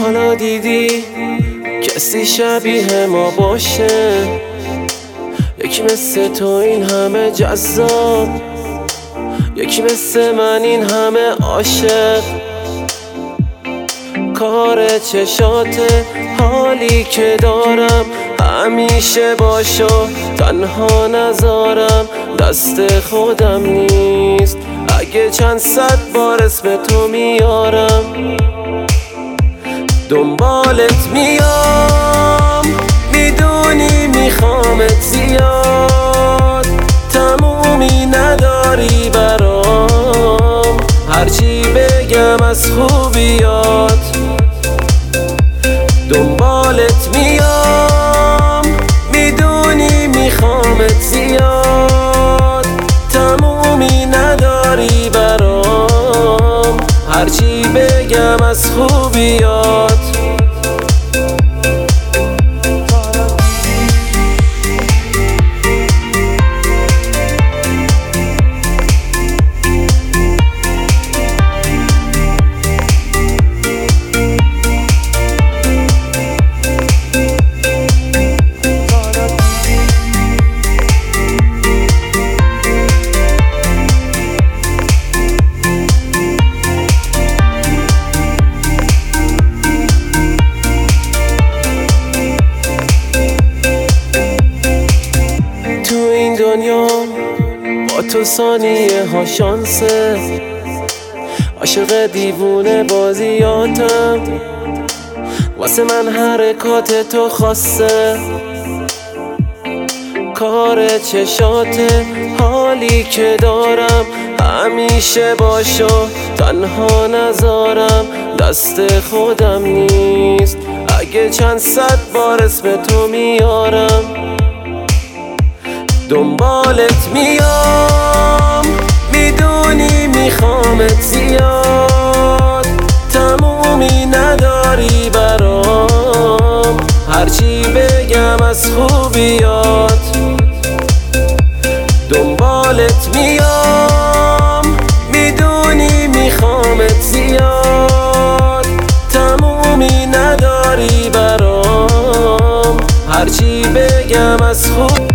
حالا دیدی کسی شبیه ما باشه؟ یکی مثل تو این همه جذاب، یکی مثل من این همه عاشق. کار چشاته حالی که دارم، همیشه باشو تنها نذارم. دست خودم نیست اگه چند صد بار اسم تو میارم. دنبالت میام، میدونی میخوامت زیاد، تمومی نداری برام، هرچی بگم از خوبیات. دنبالت میام، میدونی میخوامت زیاد، تمومی نداری برام، هرچی بگم از خوبیات. دنیا با تو ثانیه ها شانسه، عاشق دیوونه بازیاتم، واسه من حرکات تو خاصه. کار چشاته حالی که دارم، همیشه باشو تنها نذارم. دست خودم نیست اگه چند صد بار اسم تو میارم. دنبالت میام، میدونی میخوامت زیاد، تمومی نداری برام، هرچی بگم از خوبیات. دنبالت میام، میدونی میخوامت زیاد، تمومی نداری برام، هرچی بگم از خوب